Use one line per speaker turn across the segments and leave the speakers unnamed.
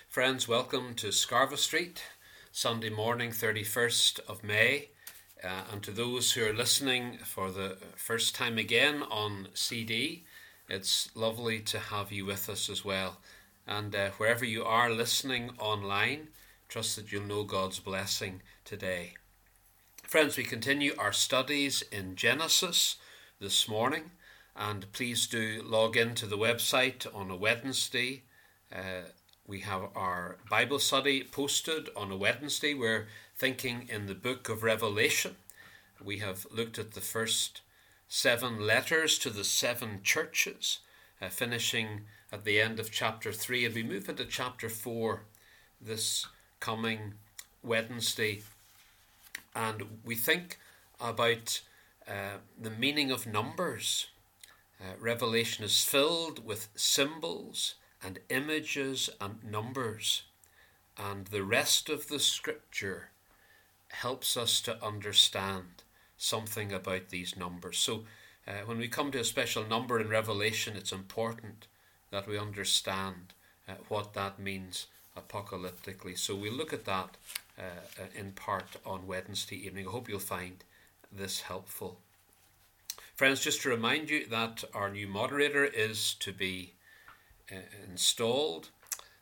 Friends, welcome to Scarva Street, Sunday morning, 31st of May. And to those who are listening for the first time again on CD, it's lovely to have you with us as well. And wherever you are listening online, trust that you'll know God's blessing today. Friends, we continue our studies in Genesis this morning, and please do log into the website on a Wednesday. We have our Bible study posted on a Wednesday. We're thinking in the book of Revelation. We have looked at the first 7 letters to the 7 churches, finishing at the end of chapter 3. And we move into chapter 4 this coming Wednesday. And we think about the meaning of numbers. Revelation is filled with symbols and images and numbers, and the rest of the scripture helps us to understand something about these numbers. So when we come to a special number in Revelation, it's important that we understand what that means apocalyptically. So we'll look at that in part on Wednesday evening. I hope you'll find this helpful. Friends, just to remind you that our new moderator is to be installed,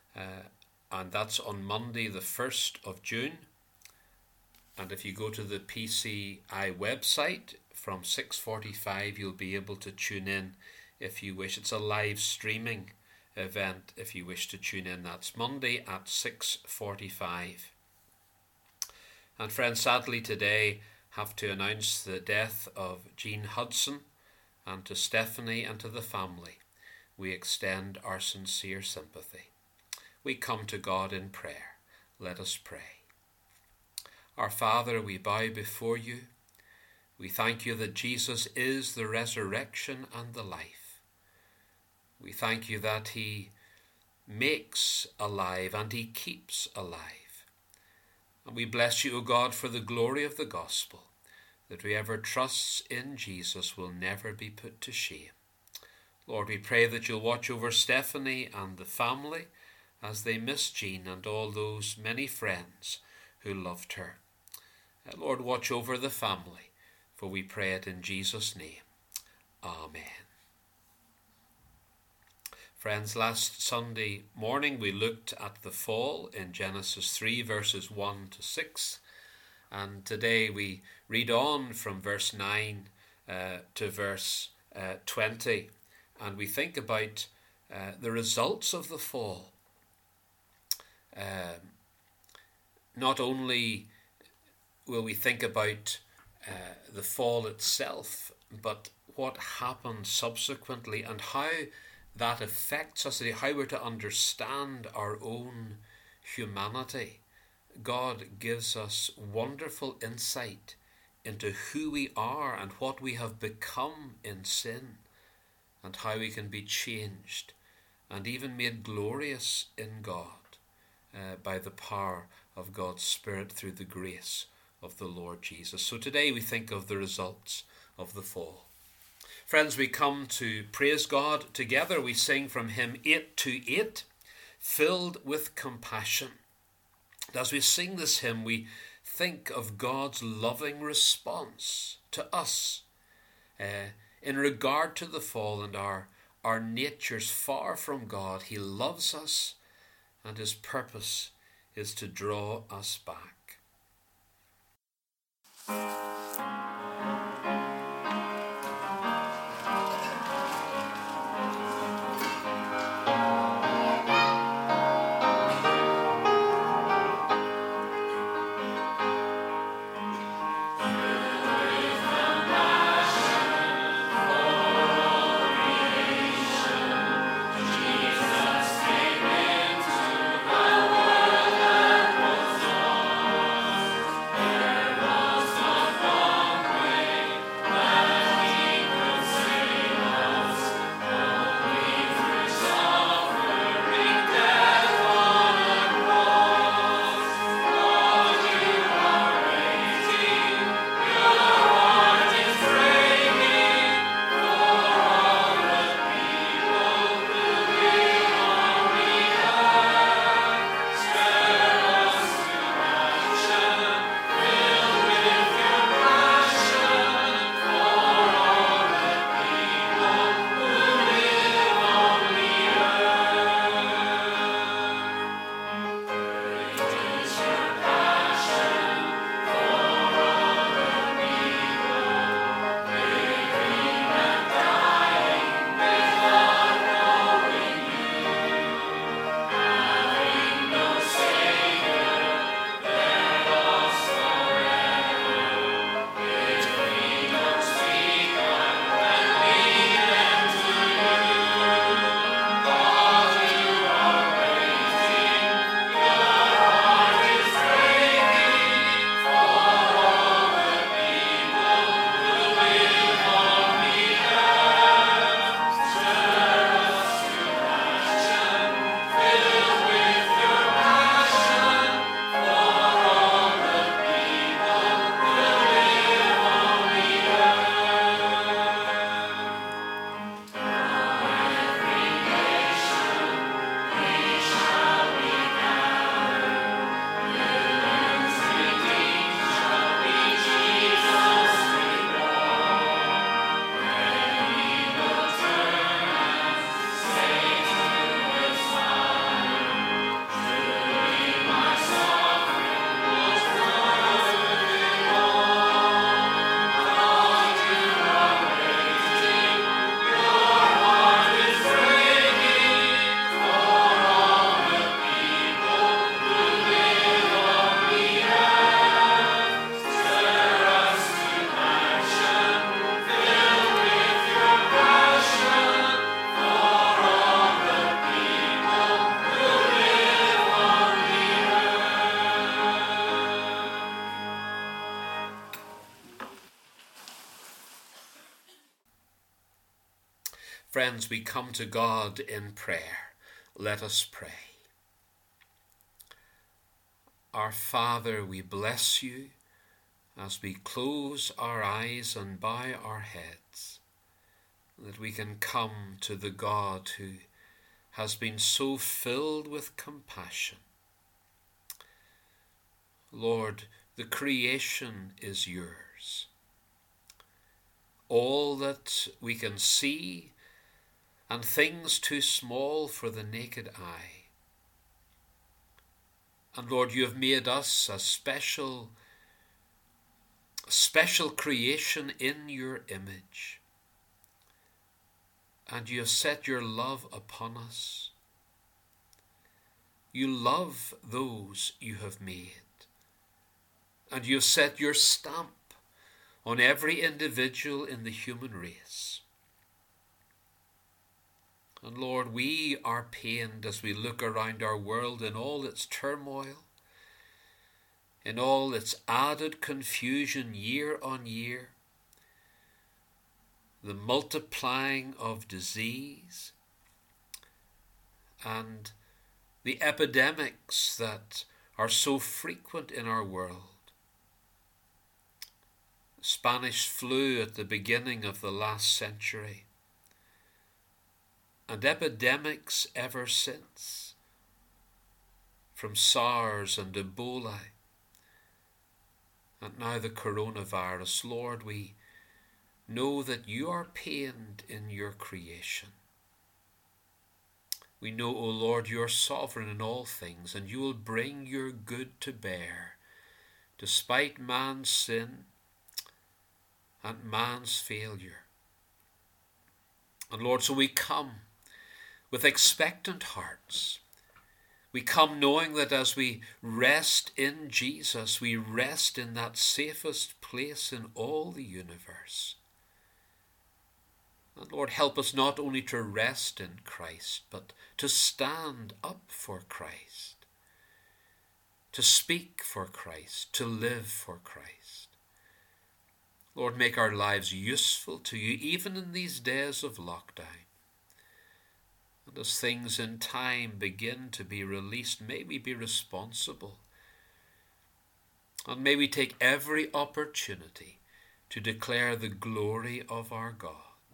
and that's on Monday the 1st of June. And if you go to the PCI website from 6:45, you'll be able to tune in if you wish. It's a live streaming event if you wish to tune in. That's Monday at 6:45. And friends, sadly today have to announce the death of Jean Hudson, and to Stephanie and to the family we extend our sincere sympathy. We come to God in prayer. Let us pray. Our Father, we bow before you. We thank you that Jesus is the resurrection and the life. We thank you that he makes alive and he keeps alive. And we bless you, O God, for the glory of the gospel, that whoever trusts in Jesus will never be put to shame. Lord, we pray that you'll watch over Stephanie and the family as they miss Jean and all those many friends who loved her. Lord, watch over the family, for we pray it in Jesus' name. Amen. Friends, last Sunday morning we looked at the fall in Genesis 3 verses 1 to 6, and today we read on from verse 9 to verse 20. And we think about the results of the fall. Not only will we think about the fall itself, but what happened subsequently and how that affects us, how we're to understand our own humanity. God gives us wonderful insight into who we are and what we have become in sin, and how we can be changed and even made glorious in God by the power of God's Spirit through the grace of the Lord Jesus. So today we think of the results of the fall. Friends, we come to praise God together. We sing from hymn 828, Filled with Compassion. As we sing this hymn, we think of God's loving response to us in regard to the fall and our natures far from God. He loves us, and his purpose is to draw us back. Friends, we come to God in prayer. Let us pray. Our Father, we bless you as we close our eyes and bow our heads, that we can come to the God who has been so filled with compassion. Lord, the creation is yours. All that we can see and things too small for the naked eye. And Lord, you have made us a special creation in your image. And you have set your love upon us. You love those you have made. And you have set your stamp on every individual in the human race. And Lord, we are pained as we look around our world in all its turmoil, in all its added confusion year on year, the multiplying of disease and the epidemics that are so frequent in our world. Spanish flu at the beginning of the last century, and epidemics ever since, from SARS and Ebola, and now the coronavirus. Lord, we know that you are pained in your creation. We know, O Lord, you are sovereign in all things, and you will bring your good to bear, despite man's sin and man's failure. And Lord, so we come with expectant hearts. We come knowing that as we rest in Jesus, we rest in that safest place in all the universe. And Lord, help us not only to rest in Christ, but to stand up for Christ, to speak for Christ, to live for Christ. Lord, make our lives useful to you, even in these days of lockdown. And as things in time begin to be released, may we be responsible. And may we take every opportunity to declare the glory of our God.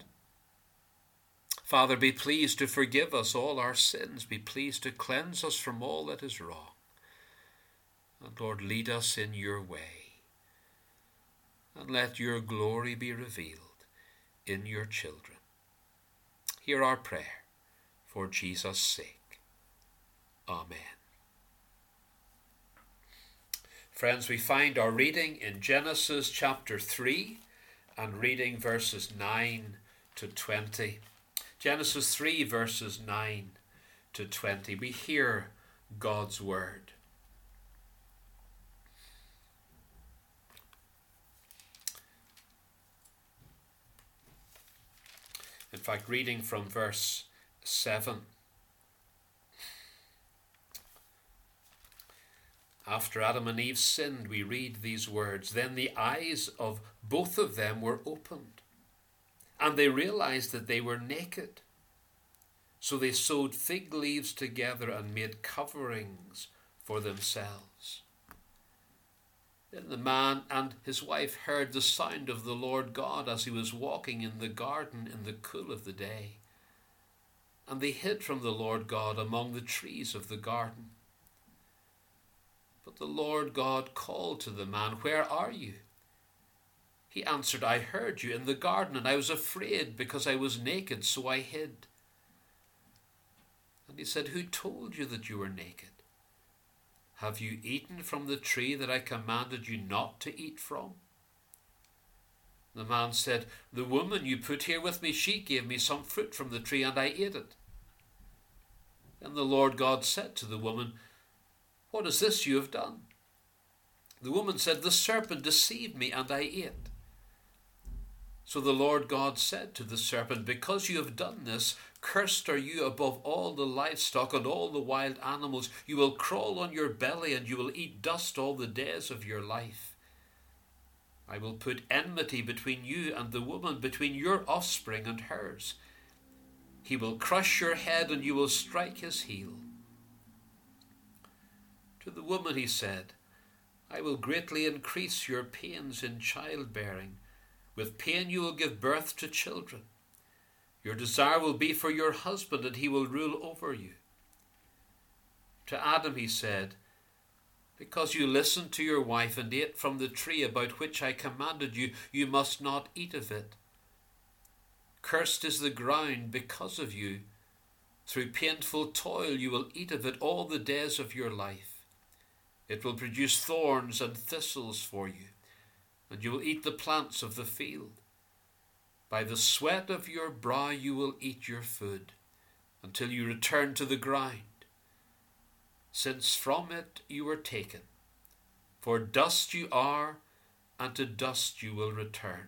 Father, be pleased to forgive us all our sins. Be pleased to cleanse us from all that is wrong. And Lord, lead us in your way. And let your glory be revealed in your children. Hear our prayer. For Jesus' sake. Amen. Friends, we find our reading in Genesis chapter 3 and reading verses 9 to 20. Genesis 3 verses 9 to 20. We hear God's word. In fact, reading from verse 7. After Adam and Eve sinned, we read these words. Then the eyes of both of them were opened, and they realized that they were naked. So they sewed fig leaves together and made coverings for themselves. Then the man and his wife heard the sound of the Lord God as he was walking in the garden in the cool of the day. And they hid from the Lord God among the trees of the garden. But the Lord God called to the man, "Where are you?" He answered, "I heard you in the garden, and I was afraid because I was naked, so I hid." And he said, "Who told you that you were naked? Have you eaten from the tree that I commanded you not to eat from?" The man said, "The woman you put here with me, she gave me some fruit from the tree, and I ate it." And the Lord God said to the woman, "What is this you have done?" The woman said, "The serpent deceived me, and I ate." So the Lord God said to the serpent, "Because you have done this, cursed are you above all the livestock and all the wild animals. You will crawl on your belly, and you will eat dust all the days of your life. I will put enmity between you and the woman, between your offspring and hers. He will crush your head and you will strike his heel. To the woman he said, I will greatly increase your pains in childbearing. With pain you will give birth to children. Your desire will be for your husband, and he will rule over you. To Adam he said, because you listened to your wife and ate from the tree about which I commanded you, you must not eat of it. Cursed is the ground because of you. Through painful toil you will eat of it all the days of your life. It will produce thorns and thistles for you, and you will eat the plants of the field. By the sweat of your brow you will eat your food, until you return to the ground, since from it you were taken. For dust you are, and to dust you will return.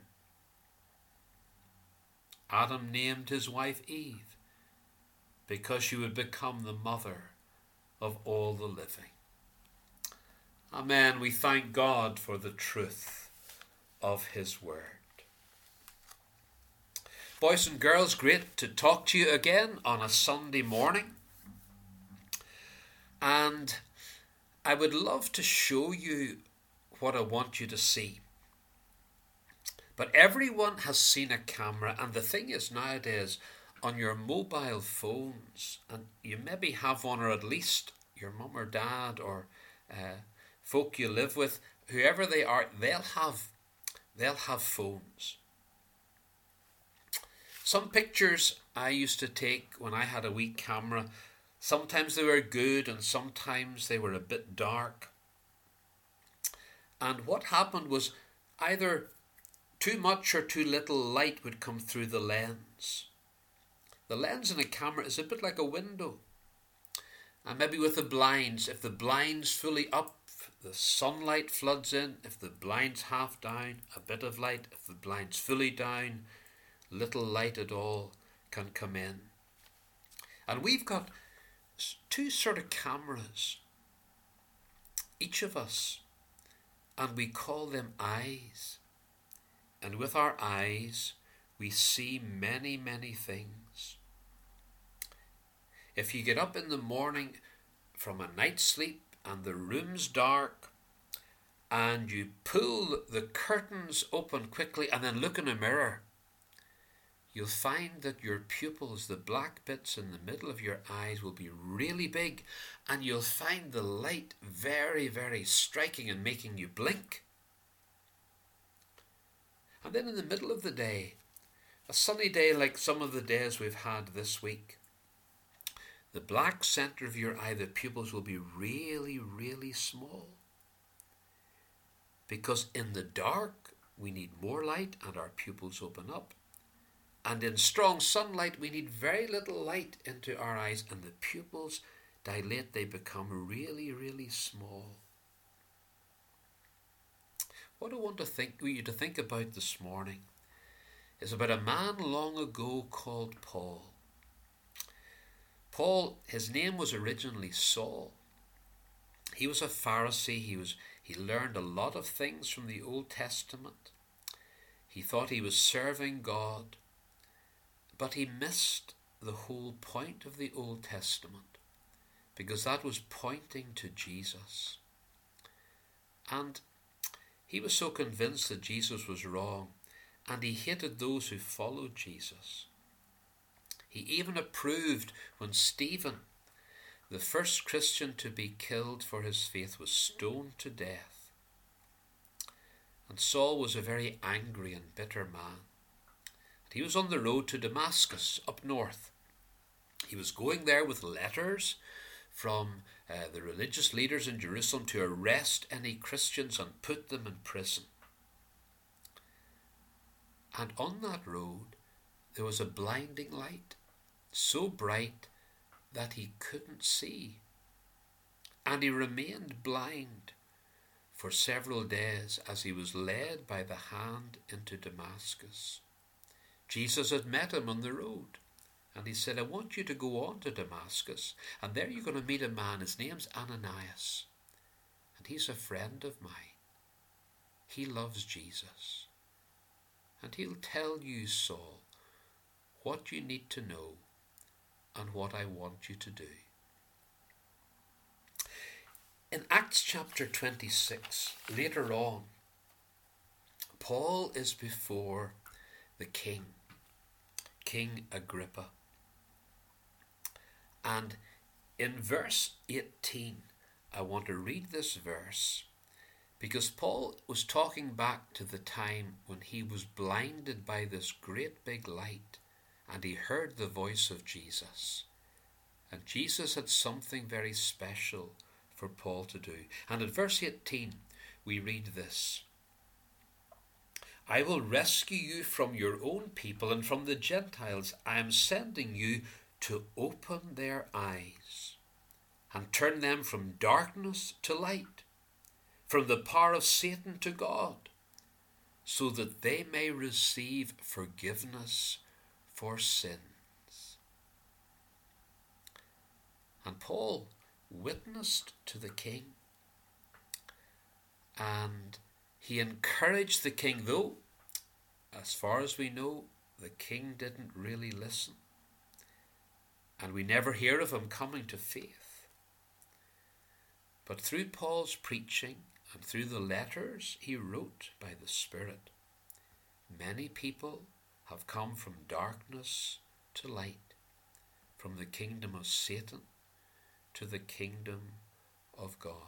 Adam named his wife Eve, because she would become the mother of all the living. Amen. We thank God for the truth of his word. Boys and girls, great to talk to you again on a Sunday morning. And I would love to show you what I want you to see. But everyone has seen a camera, and the thing is nowadays on your mobile phones, and you maybe have one, or at least your mum or dad or folk you live with, whoever they are, they'll have phones. Some pictures I used to take when I had a wee camera, sometimes they were good and sometimes they were a bit dark. And what happened was either too much or too little light would come through the lens. The lens in a camera is a bit like a window. And maybe with the blinds, if the blind's fully up, the sunlight floods in. If the blind's half down, a bit of light. If the blind's fully down, little light at all can come in. And we've got two sort of cameras, each of us, and we call them eyes. And with our eyes, we see many, many things. If you get up in the morning from a night's sleep and the room's dark, and you pull the curtains open quickly and then look in a mirror, you'll find that your pupils, the black bits in the middle of your eyes, will be really big, and you'll find the light very, very striking and making you blink. And then in the middle of the day, a sunny day like some of the days we've had this week, the black center of your eye, the pupils will be really, really small. Because in the dark, we need more light and our pupils open up. And in strong sunlight, we need very little light into our eyes and the pupils dilate, they become really, really small. What I want you to think about this morning is about a man long ago called Paul. Paul, his name was originally Saul. He was a Pharisee. He learned a lot of things from the Old Testament. He thought he was serving God, but he missed the whole point of the Old Testament, because that was pointing to Jesus. And he was so convinced that Jesus was wrong, and he hated those who followed Jesus. He even approved when Stephen, the first Christian to be killed for his faith, was stoned to death. And Saul was a very angry and bitter man. He was on the road to Damascus up north. He was going there with letters from the religious leaders in Jerusalem to arrest any Christians and put them in prison. And on that road there was a blinding light, so bright that he couldn't see. And he remained blind for several days as he was led by the hand into Damascus. Jesus had met him on the road, and he said, I want you to go on to Damascus, and there you're going to meet a man. His name's Ananias, and he's a friend of mine. He loves Jesus, and he'll tell you, Saul, what you need to know and what I want you to do. In Acts chapter 26, later on, Paul is before the king, King Agrippa. And in verse 18, I want to read this verse because Paul was talking back to the time when he was blinded by this great big light and he heard the voice of Jesus. And Jesus had something very special for Paul to do. And in verse 18, we read this: I will rescue you from your own people and from the Gentiles. I am sending you to open their eyes and turn them from darkness to light, from the power of Satan to God, so that they may receive forgiveness for sins. And Paul witnessed to the king, and he encouraged the king, though, as far as we know, the king didn't really listen. And we never hear of him coming to faith. But through Paul's preaching and through the letters he wrote by the Spirit, many people have come from darkness to light, from the kingdom of Satan to the kingdom of God.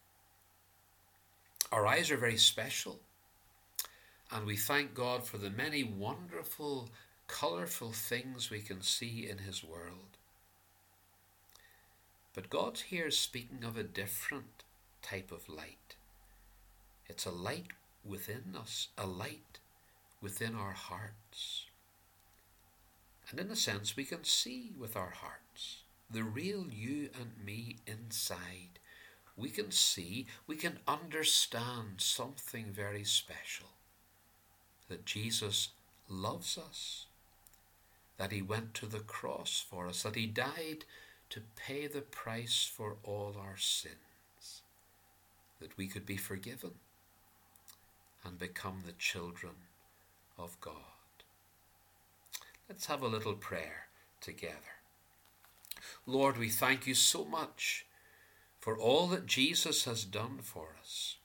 Our eyes are very special, and we thank God for the many wonderful, colourful things we can see in his world. But God's here speaking of a different type of light. It's a light within us, a light within our hearts. And in a sense, we can see with our hearts the real you and me inside. We can see, we can understand something very special. That Jesus loves us, that he went to the cross for us, that he died to pay the price for all our sins, that we could be forgiven and become the children of God. Let's have a little prayer together. Lord, we thank you so much for all that Jesus has done for us.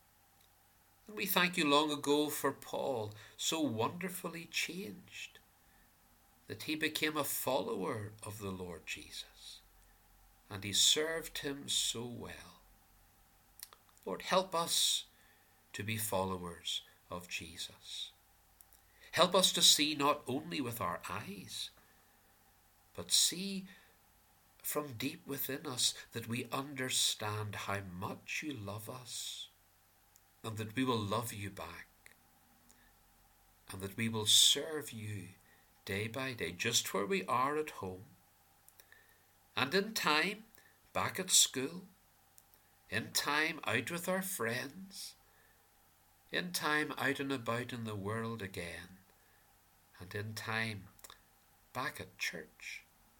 And we thank you long ago for Paul, so wonderfully changed, that he became a follower of the Lord Jesus, and he served him so well. Lord, help us to be followers of Jesus. Help us to see not only with our eyes, but see from deep within us, that we understand how much you love us, and that we will love you back, and that we will serve you day by day, just where we are at home, and in time back at school, in time out with our friends, in time out and about in the world again, and in time back at church.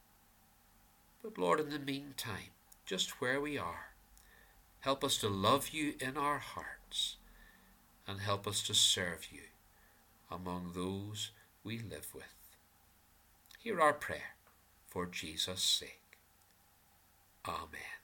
But Lord, in the meantime, just where we are, help us to love you in our hearts, and help us to serve you among those we live with. Hear our prayer for Jesus' sake. Amen.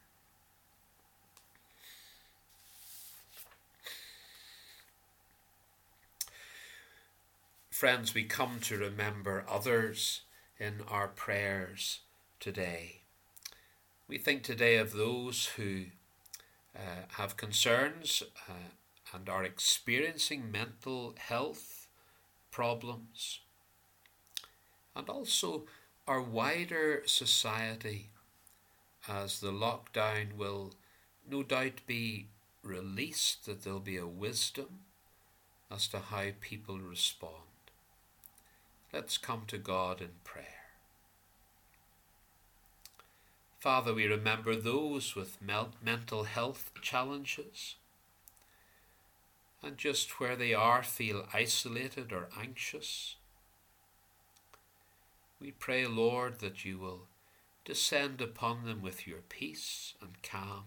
Friends, we come to remember others in our prayers today. We think today of those who have concerns and are experiencing mental health problems, and also our wider society, as the lockdown will no doubt be released, that there'll be a wisdom as to how people respond. Let's come to God in prayer. Father, we remember those with mental health challenges, and just where they are feel isolated or anxious. We pray, Lord, that you will descend upon them with your peace and calm.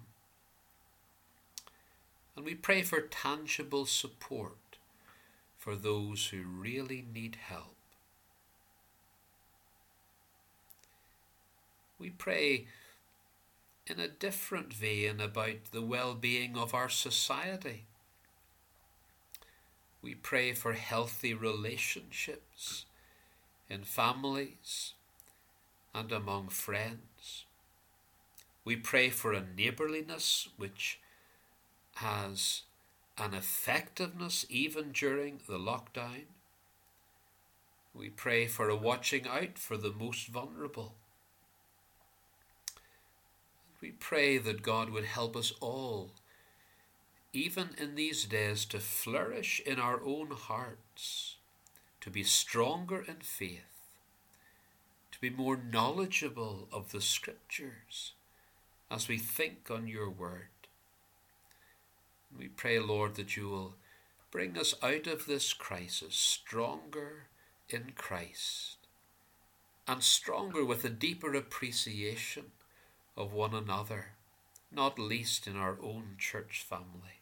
And we pray for tangible support for those who really need help. We pray in a different vein about the well-being of our society. We pray for healthy relationships in families and among friends. We pray for a neighbourliness which has an effectiveness even during the lockdown. We pray for a watching out for the most vulnerable. We pray that God would help us all, even in these days, to flourish in our own hearts, to be stronger in faith, to be more knowledgeable of the Scriptures as we think on your word. We pray, Lord, that you will bring us out of this crisis stronger in Christ and stronger with a deeper appreciation of one another, not least in our own church family.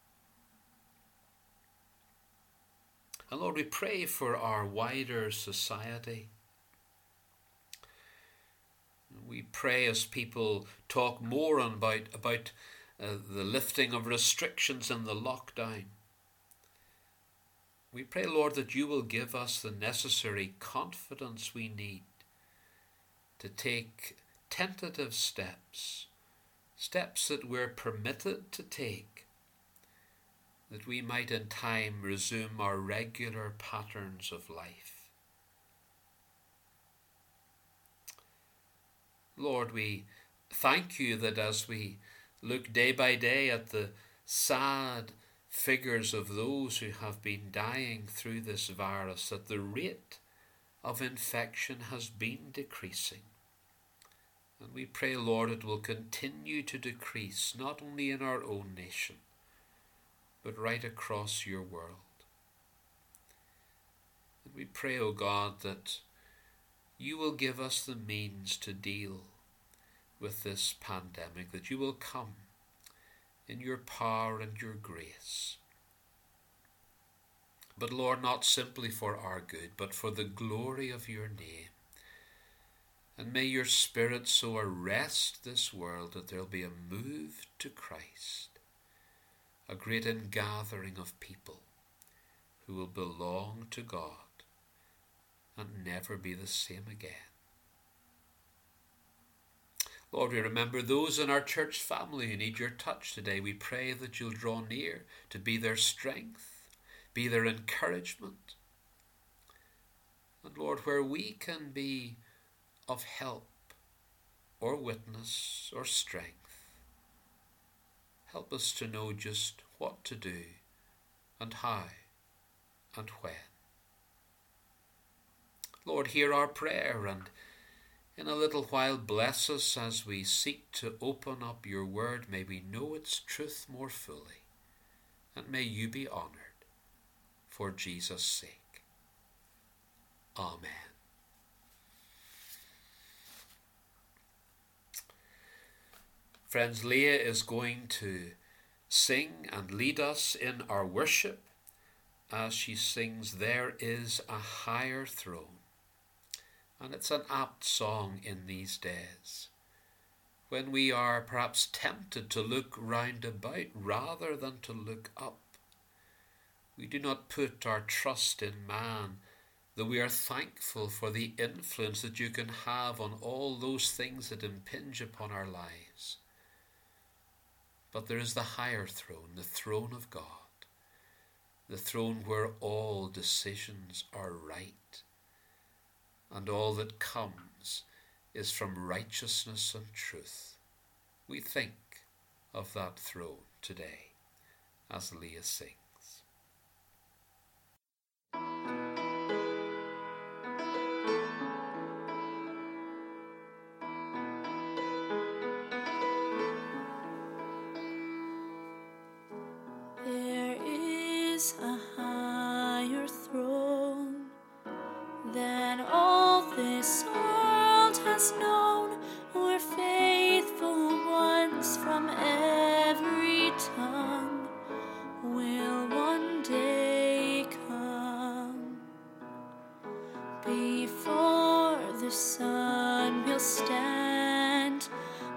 And Lord, we pray for our wider society. We pray as people talk more about the lifting of restrictions and the lockdown. We pray, Lord, that you will give us the necessary confidence we need to take tentative steps that we're permitted to take, that we might in time resume our regular patterns of life. Lord, we thank you that as we look day by day at the sad figures of those who have been dying through this virus, that the rate of infection has been decreasing. And we pray, Lord, it will continue to decrease, not only in our own nation, but right across your world. And we pray, O God, that you will give us the means to deal with this pandemic, that you will come in your power and your grace. But Lord, not simply for our good, but for the glory of your name. And may your Spirit so arrest this world that there will be a move to Christ, a great ingathering of people who will belong to God and never be the same again. Lord, we remember those in our church family who need your touch today. We pray that you'll draw near to be their strength, be their encouragement. And Lord, where we can be of help or witness or strength, help us to know just what to do and how and when. Lord, hear our prayer, and in a little while bless us as we seek to open up your word. May we know its truth more fully, and may you be honoured for Jesus' sake. Amen. Friends, Leah is going to sing and lead us in our worship as she sings, "There is a Higher Throne." And it's an apt song in these days, when we are perhaps tempted to look round about rather than to look up. We do not put our trust in man, though we are thankful for the influence that you can have on all those things that impinge upon our lives. But there is the higher throne, the throne of God, the throne where all decisions are right, and all that comes is from righteousness and truth. We think of that throne today as Leah sings.
There is a higher throne than all this world has known, where faithful ones from every tongue will one day come. Before the sun will stand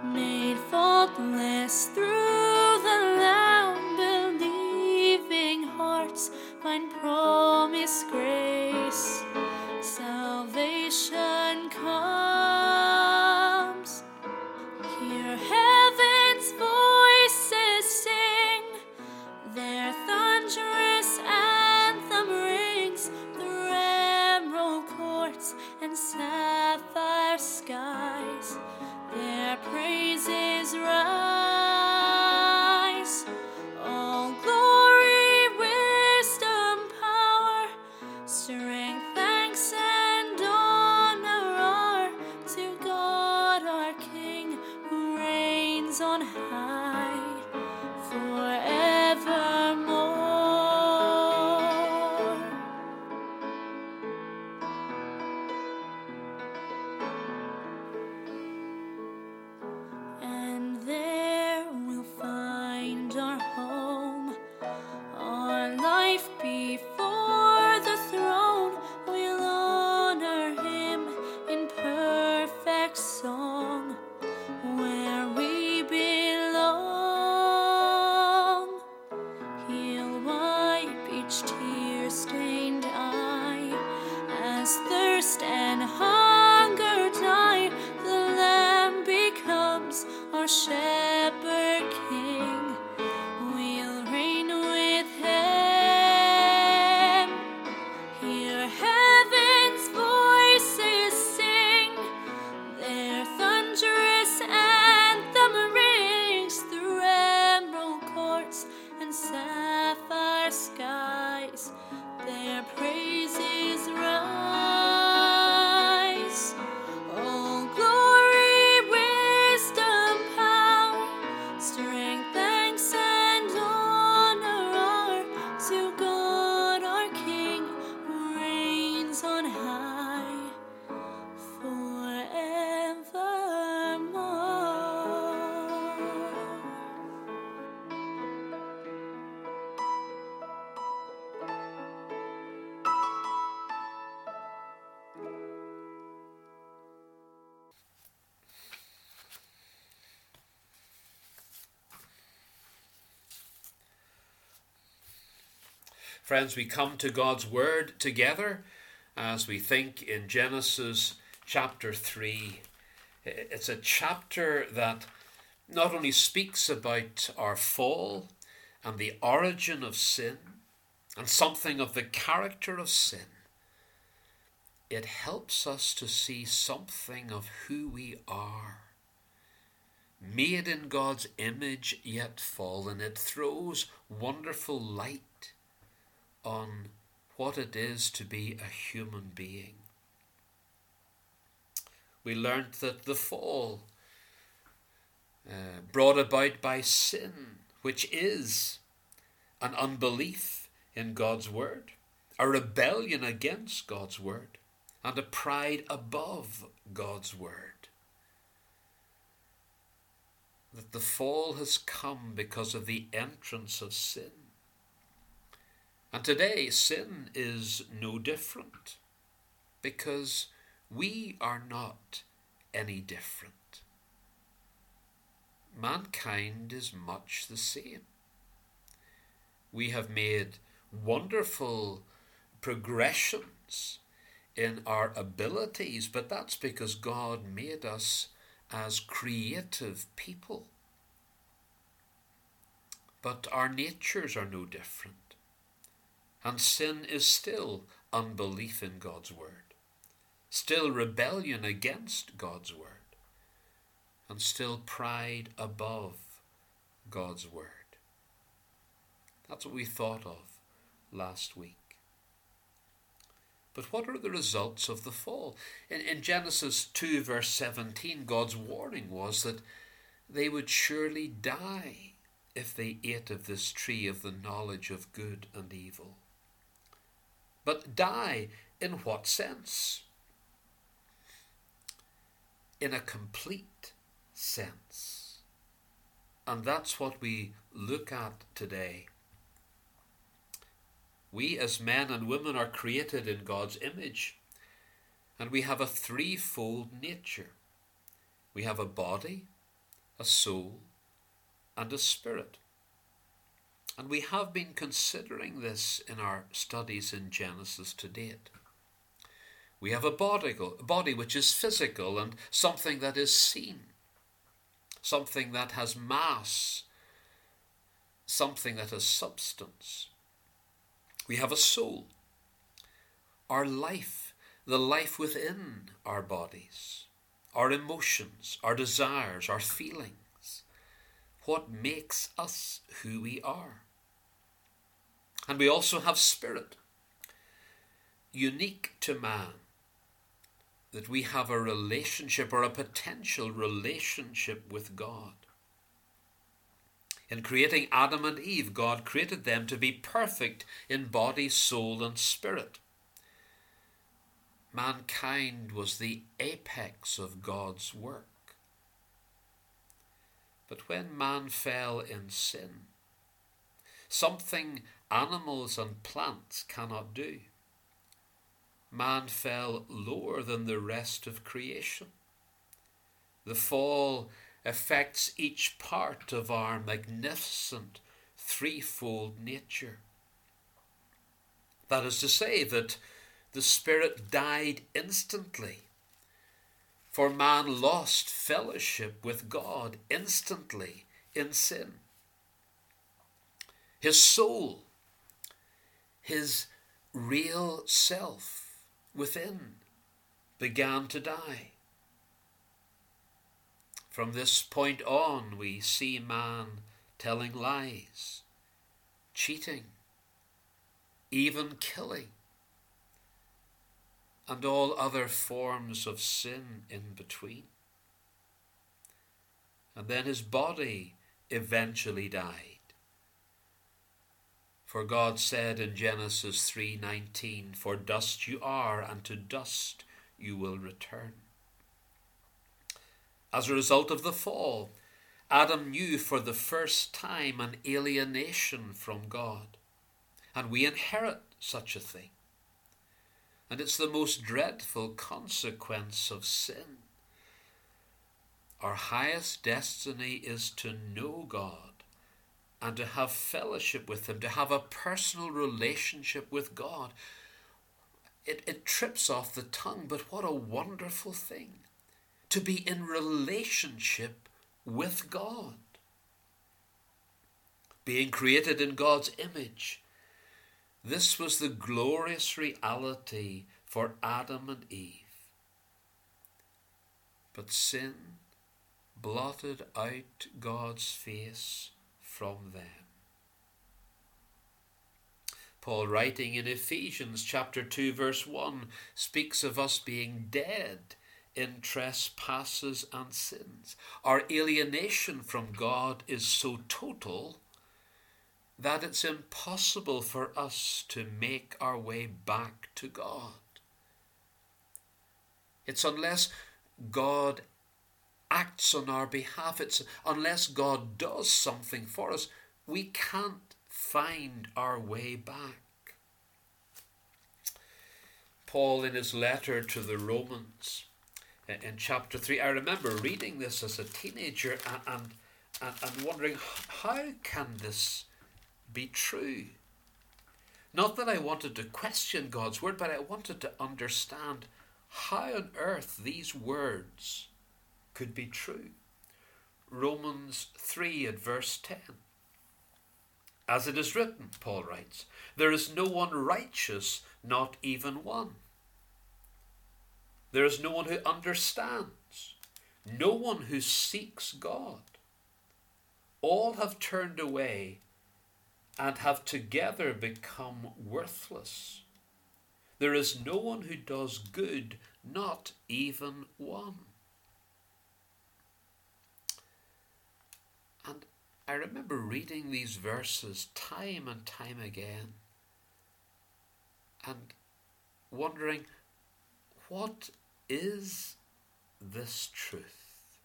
made faultless through the Lamb, believing hearts find promised grace. Salvation comes. Hear heaven's voices sing, their thunderous anthem rings through emerald courts and sapphire skies. Their praises rise. All glory, wisdom, power, strength, thanks, and honor are to God our King, who reigns on high forevermore. And there we'll find our home, our life before the throne. We'll honor Him in perfect song, where we belong. He'll wipe each tear-stained eye, as thirst and hunger die. The Lamb becomes our shepherd king. We'll reign with Him. Hear heaven's voices sing, their thunderous anthem rings through emerald courts and sapphire skies. Their praises rise. All glory, wisdom, power, strength, thanks, and honor are to God our King, who reigns on high forevermore.
Friends, we come to God's Word together as we think in Genesis chapter 3. It's a chapter that not only speaks about our fall and the origin of sin and something of the character of sin, it helps us to see something of who we are. Made in God's image yet fallen, it throws wonderful light on what it is to be a human being. We learnt that the fall, brought about by sin, which is an unbelief in God's word, a rebellion against God's word, and a pride above God's word. That the fall has come because of the entrance of sin. And today, sin is no different, because we are not any different. Mankind is much the same. We have made wonderful progressions in our abilities, but that's because God made us as creative people. But our natures are no different. And sin is still unbelief in God's word, still rebellion against God's word, and still pride above God's word. That's what we thought of last week. But what are the results of the fall? In Genesis 2 verse 17, God's warning was that they would surely die if they ate of this tree of the knowledge of good and evil. But die in what sense? In a complete sense. And that's what we look at today. We as men and women are created in God's image, and we have a threefold nature. We have a body, a soul, and a spirit. And we have been considering this in our studies in Genesis to date. We have a body which is physical and something that is seen, something that has mass, something that has substance. We have a soul, our life, the life within our bodies, our emotions, our desires, our feelings, what makes us who we are. And we also have spirit, unique to man, that we have a relationship or a potential relationship with God. In creating Adam and Eve, God created them to be perfect in body, soul, and spirit. Mankind was the apex of God's work. But when man fell in sin, something animals and plants cannot do, man fell lower than the rest of creation. The fall affects each part of our magnificent threefold nature. That is to say that the spirit died instantly, for man lost fellowship with God instantly in sin. His soul, his real self within, began to die. From this point on, we see man telling lies, cheating, even killing, and all other forms of sin in between. And then his body eventually died. For God said in Genesis 3:19, "For dust you are, and to dust you will return." As a result of the fall, Adam knew for the first time an alienation from God. And we inherit such a thing. And it's the most dreadful consequence of sin. Our highest destiny is to know God and to have fellowship with Him, to have a personal relationship with God. It trips off the tongue, but what a wonderful thing to be in relationship with God. Being created in God's image, this was the glorious reality for Adam and Eve. But sin blotted out God's face from them. Paul, writing in Ephesians chapter 2 verse 1, speaks of us being dead in trespasses and sins. Our alienation from God is so total that it's impossible for us to make our way back to God. It's unless God acts on our behalf, it's unless God does something for us, we can't find our way back. Paul, in his letter to the Romans, in chapter 3, I remember reading this as a teenager and wondering, how can this be true? Not that I wanted to question God's word, but I wanted to understand how on earth these words could be true. Romans 3 at verse 10. As it is written, Paul writes, "There is no one righteous, not even one. There is no one who understands, no one who seeks God. All have turned away and have together become worthless. There is no one who does good, not even one." And I remember reading these verses time and time again and wondering, what is this truth?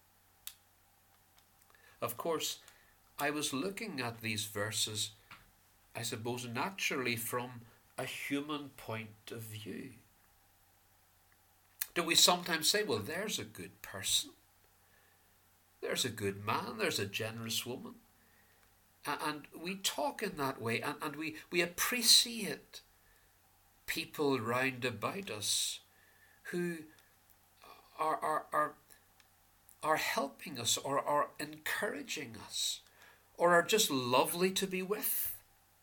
Of course, I was looking at these verses, I suppose, naturally from a human point of view. Do we sometimes say, well, there's a good person. there's a good man, there's a generous woman. And we talk in that way, and we appreciate people round about us who are helping us, or are encouraging us, or are just lovely to be with.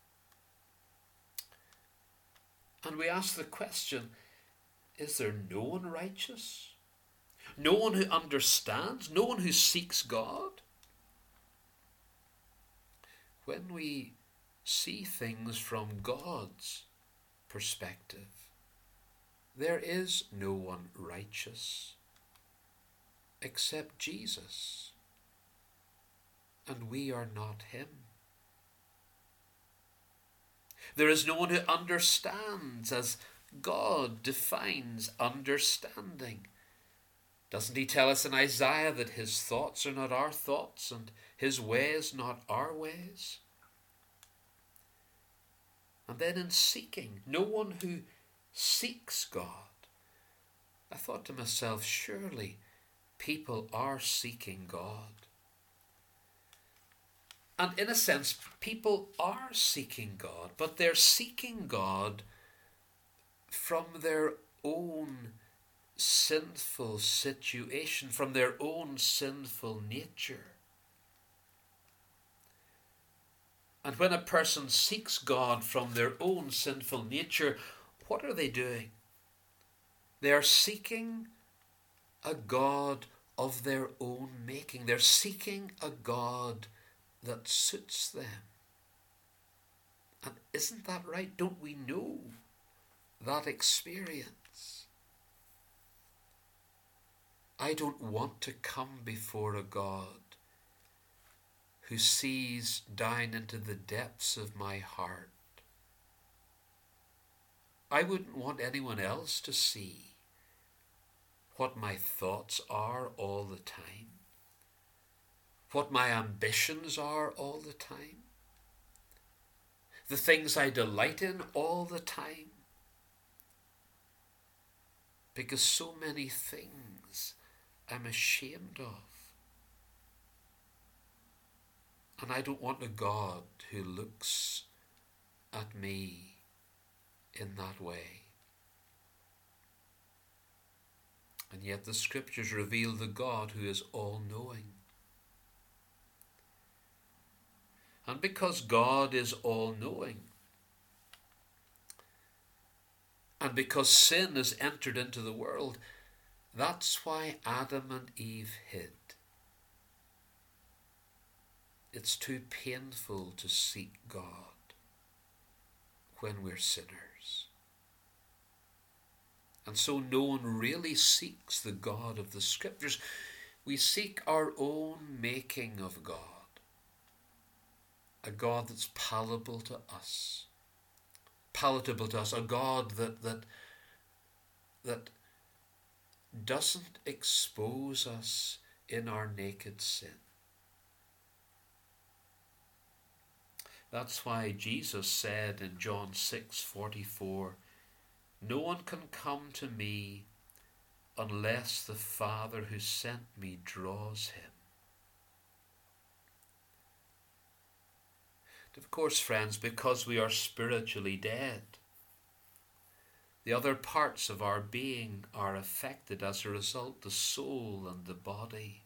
And we ask the question, is there no one righteous? No one who understands? No one who seeks God? When we see things from God's perspective, there is no one righteous except Jesus, and we are not him. There is no one who understands as God defines understanding. Doesn't he tell us in Isaiah that his thoughts are not our thoughts and his ways not our ways? And then in seeking, no one who seeks God. I thought to myself, surely people are seeking God. And in a sense, people are seeking God, but they're seeking God from their own sinful situation, from their own sinful nature. And when a person seeks God from their own sinful nature, what are they doing? They are seeking a God of their own making. They're seeking a God that suits them. And isn't that right? Don't we know that experience? I don't want to come before a God who sees down into the depths of my heart. I wouldn't want anyone else to see what my thoughts are all the time, what my ambitions are all the time, the things I delight in all the time. Because so many things I'm ashamed of. And I don't want a God who looks at me in that way. And yet the scriptures reveal the God who is all-knowing. And because God is all-knowing, and because sin has entered into the world, that's why Adam and Eve hid. It's too painful to seek God when we're sinners. And so no one really seeks the God of the scriptures. We seek our own making of God. A God that's palatable to us. Palatable to us. A God that doesn't expose us in our naked sin. That's why Jesus said in John 6:44, "No one can come to me unless the Father who sent me draws him." And of course, friends, because we are spiritually dead, the other parts of our being are affected as a result, the soul and the body.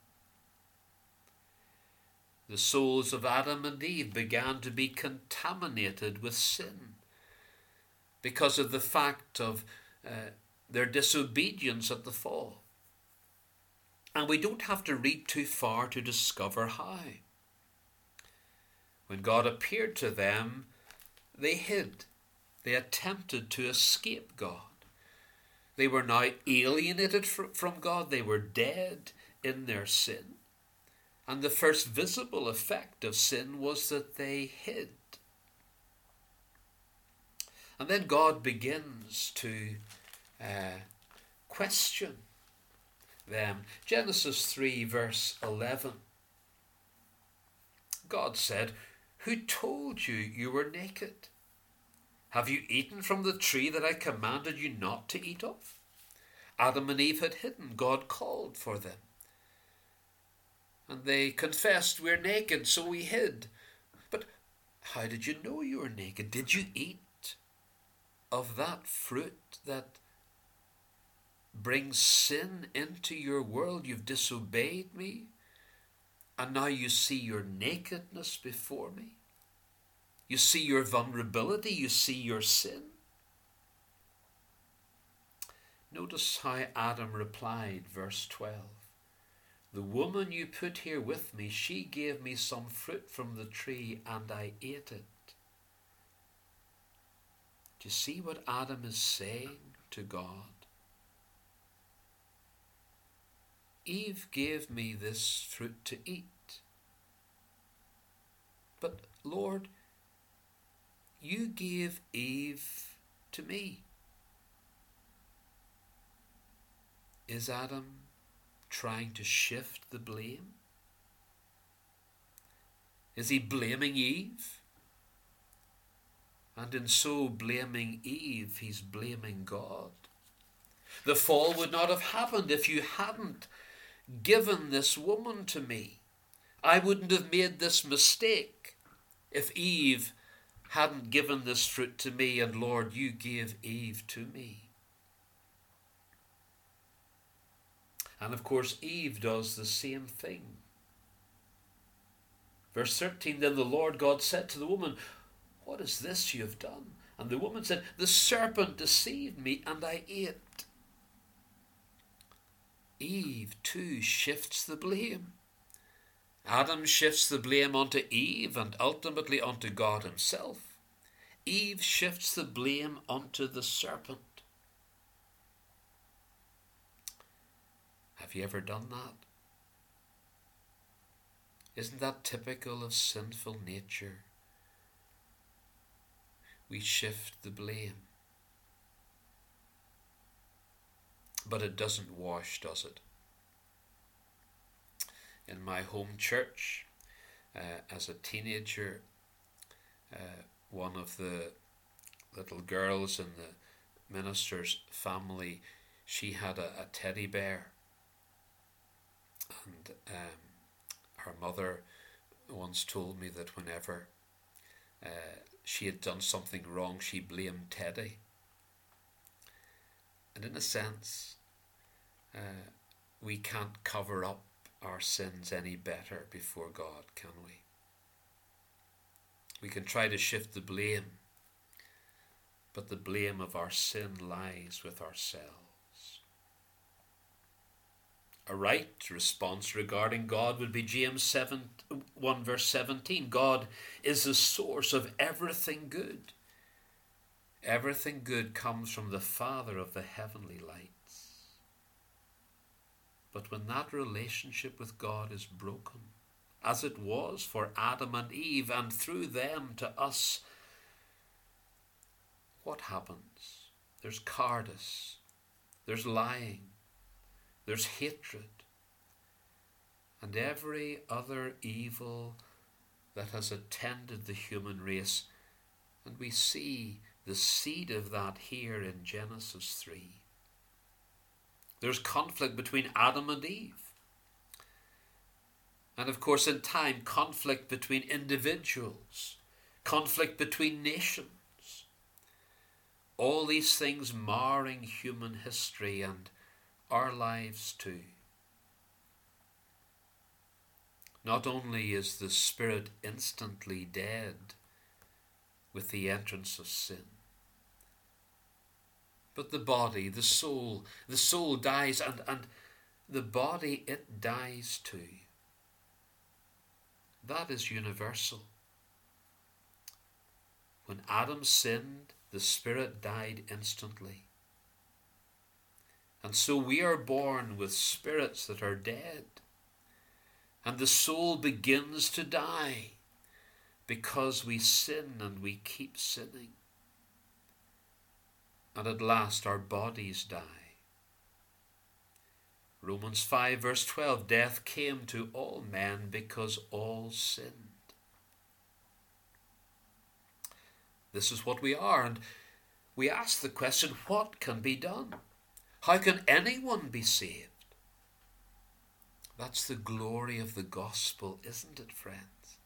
The souls of Adam and Eve began to be contaminated with sin because of the fact of their disobedience at the fall. And we don't have to read too far to discover how. When God appeared to them, they hid. They attempted to escape God. They were now alienated from God. They were dead in their sin. And the first visible effect of sin was that they hid. And then God begins to question them. Genesis 3 verse 11. God said, "Who told you you were naked? Have you eaten from the tree that I commanded you not to eat of?" Adam and Eve had hidden. God called for them. And they confessed, "We're naked, so we hid." But how did you know you were naked? Did you eat of that fruit that brings sin into your world? You've disobeyed me, and now you see your nakedness before me. You see your vulnerability, you see your sin. Notice how Adam replied, verse 12. "The woman you put here with me, she gave me some fruit from the tree and I ate it." Do you see what Adam is saying to God? Eve gave me this fruit to eat. But Lord, you gave Eve to me. Is Adam trying to shift the blame? Is he blaming Eve? And in so blaming Eve, he's blaming God. The fall would not have happened if you hadn't given this woman to me. I wouldn't have made this mistake if Eve hadn't given this fruit to me, and Lord, you gave Eve to me. And of course, Eve does the same thing. Verse 13, "Then the Lord God said to the woman, 'What is this you have done?' And the woman said, 'The serpent deceived me and I ate.'" Eve too shifts the blame. Adam shifts the blame onto Eve and ultimately onto God himself. Eve shifts the blame onto the serpent. Have you ever done that? Isn't that typical of sinful nature? We shift the blame. But it doesn't wash, does it? In my home church, as a teenager, one of the little girls in the minister's family, she had a teddy bear. And her mother once told me that whenever she had done something wrong, she blamed Teddy. And in a sense, we can't cover up our sins any better before God, can we? We can try to shift the blame, but the blame of our sin lies with ourselves. A right response regarding God would be James 1 verse 17. God is the source of everything good. Everything good comes from the Father of the heavenly lights. But when that relationship with God is broken, as it was for Adam and Eve, and through them to us, what happens? There's cowardice, there's lying, there's hatred, and every other evil that has attended the human race. And we see the seed of that here in Genesis 3. There's conflict between Adam and Eve. And of course, in time, conflict between individuals, conflict between nations. All these things marring human history and our lives too. Not only is the spirit instantly dead with the entrance of sin, but the body, the soul dies, and the body, it dies too. That is universal. When Adam sinned, the spirit died instantly. And so we are born with spirits that are dead. And the soul begins to die because we sin and we keep sinning. And at last our bodies die. Romans 5 verse 12, death came to all men because all sinned. This is what we are, and we ask the question, what can be done? How can anyone be saved? That's the glory of the gospel, isn't it, friends?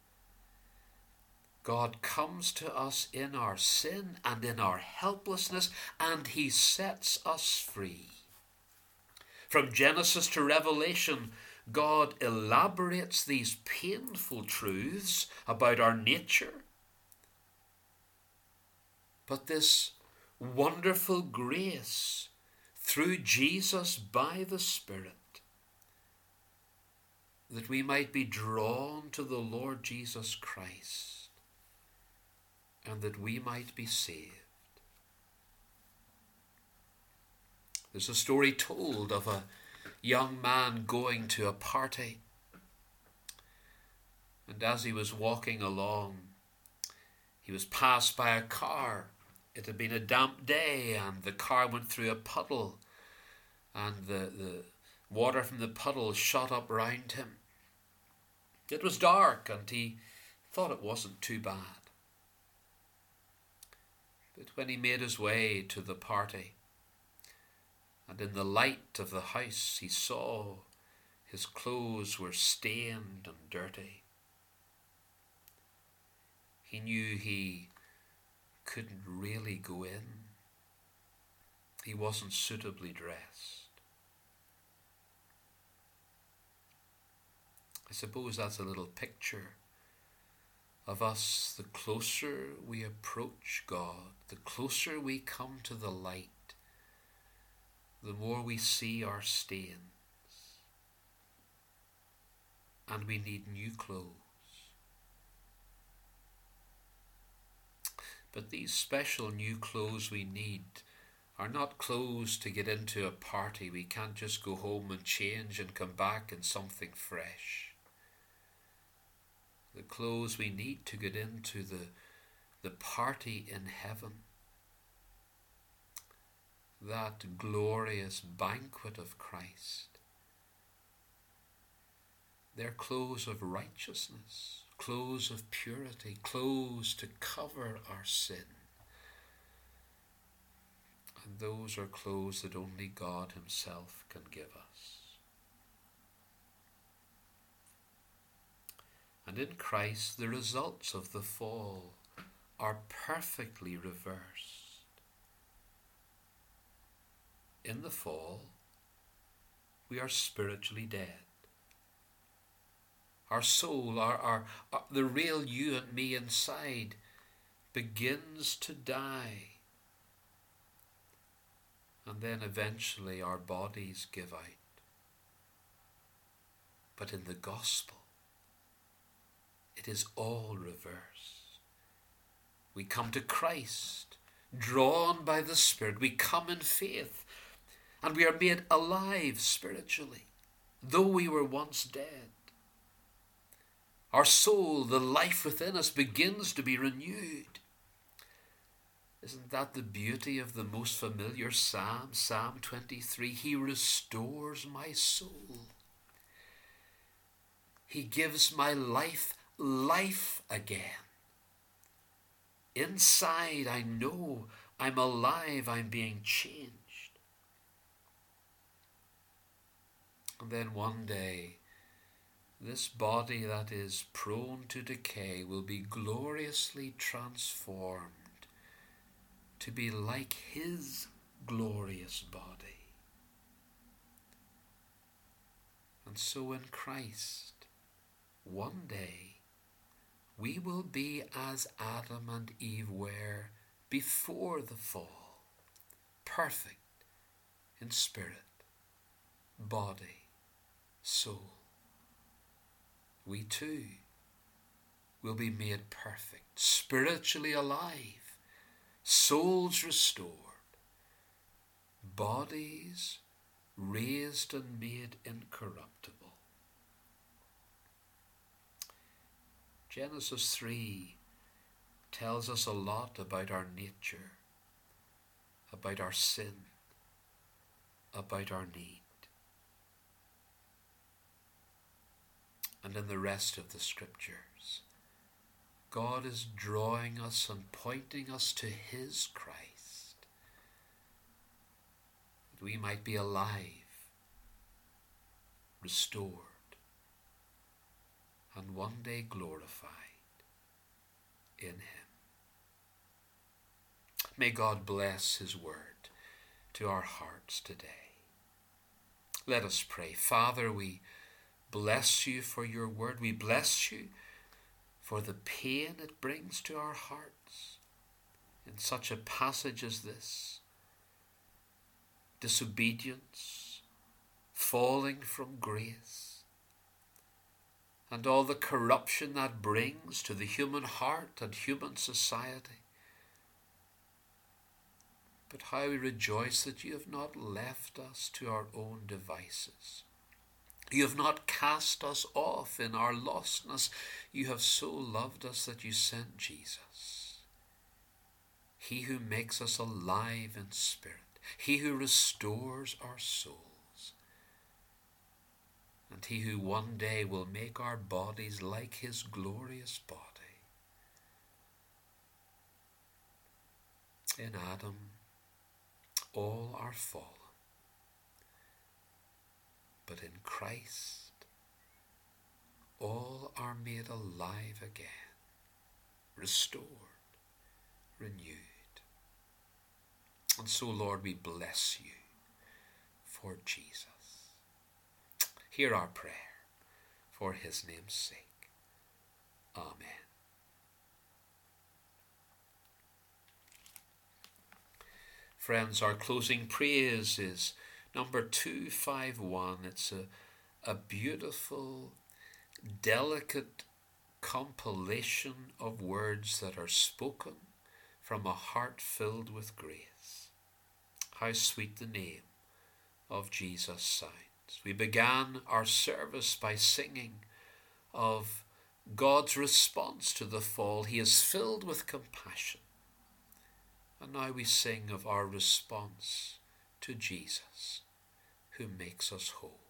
God comes to us in our sin and in our helplessness, and he sets us free. From Genesis to Revelation, God elaborates these painful truths about our nature. But this wonderful grace through Jesus by the Spirit, that we might be drawn to the Lord Jesus Christ and that we might be saved. There's a story told of a young man going to a party, and as he was walking along, he was passed by a car. It had been a damp day, and the car went through a puddle, and the water from the puddle shot up round him. It was dark, and he thought it wasn't too bad. But when he made his way to the party, and in the light of the house he saw his clothes were stained and dirty, he knew he couldn't really go in. He wasn't suitably dressed. I suppose that's a little picture of us. The closer we approach God, the closer we come to the light, the more we see our stains. And we need new clothes. But these special new clothes we need are not clothes to get into a party. We can't just go home and change and come back in something fresh. The clothes we need to get into the party in heaven, that glorious banquet of Christ, they're clothes of righteousness, clothes of purity, clothes to cover our sin. And those are clothes that only God himself can give us. And in Christ, the results of the fall are perfectly reversed. In the fall, we are spiritually dead. Our soul, the real you and me inside, begins to die. And then eventually our bodies give out. But in the gospel, it is all reversed. We come to Christ, drawn by the Spirit. We come in faith, and we are made alive spiritually, though we were once dead. Our soul, the life within us, begins to be renewed. Isn't that the beauty of the most familiar psalm, Psalm 23? He restores my soul. He gives my life again. Inside, I know I'm alive, I'm being changed. And then one day, this body that is prone to decay will be gloriously transformed to be like his glorious body. And so in Christ, one day, we will be as Adam and Eve were before the fall, perfect in spirit, body, soul. We too will be made perfect, spiritually alive, souls restored, bodies raised and made incorruptible. Genesis 3 tells us a lot about our nature, about our sin, about our need. And in the rest of the scriptures, God is drawing us and pointing us to his Christ, that we might be alive, restored, one day glorified in him. May God bless his word to our hearts today. Let us pray. Father, we bless you for your word. We bless you for the pain it brings to our hearts in such a passage as this. Disobedience, falling from grace, and all the corruption that brings to the human heart and human society. But how we rejoice that you have not left us to our own devices. You have not cast us off in our lostness. You have so loved us that you sent Jesus, he who makes us alive in spirit, he who restores our souls, and he who one day will make our bodies like his glorious body. In Adam, all are fallen, but in Christ, all are made alive again, restored, renewed. And so, Lord, we bless you for Jesus. Hear our prayer for his name's sake. Amen. Friends, our closing praise is number 251. It's a beautiful, delicate compilation of words that are spoken from a heart filled with grace. How sweet the name of Jesus sounds. We began our service by singing of God's response to the fall. He is filled with compassion. And now we sing of our response to Jesus, who makes us whole.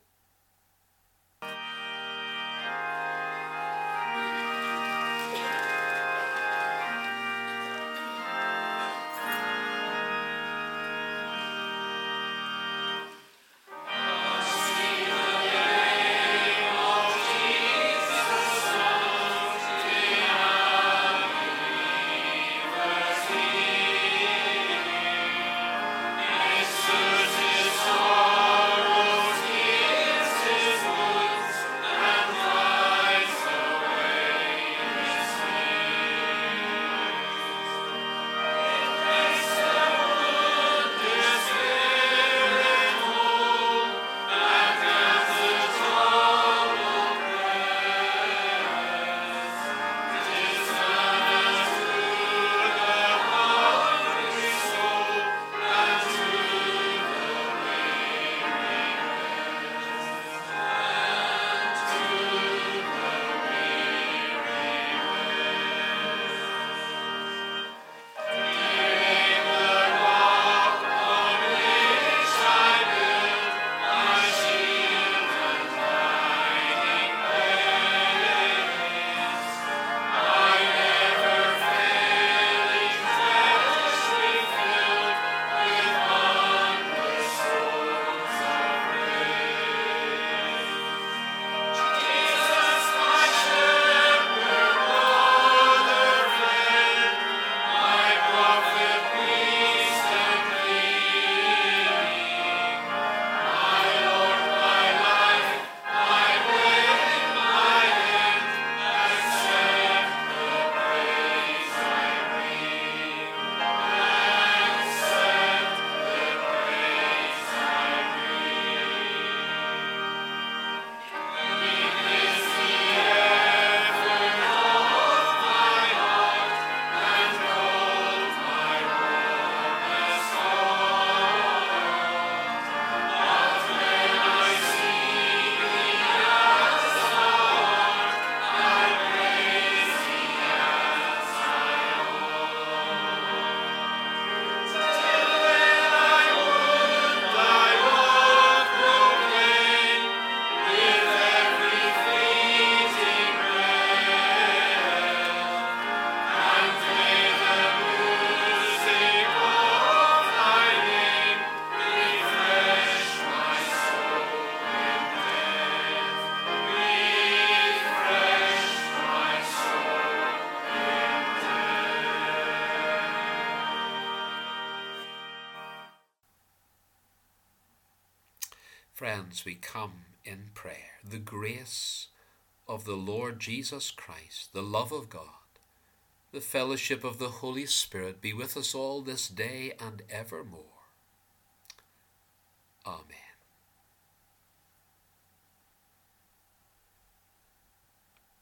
Friends, we come in prayer. The grace of the Lord Jesus Christ, the love of God, the fellowship of the Holy Spirit be with us all this day and evermore. Amen.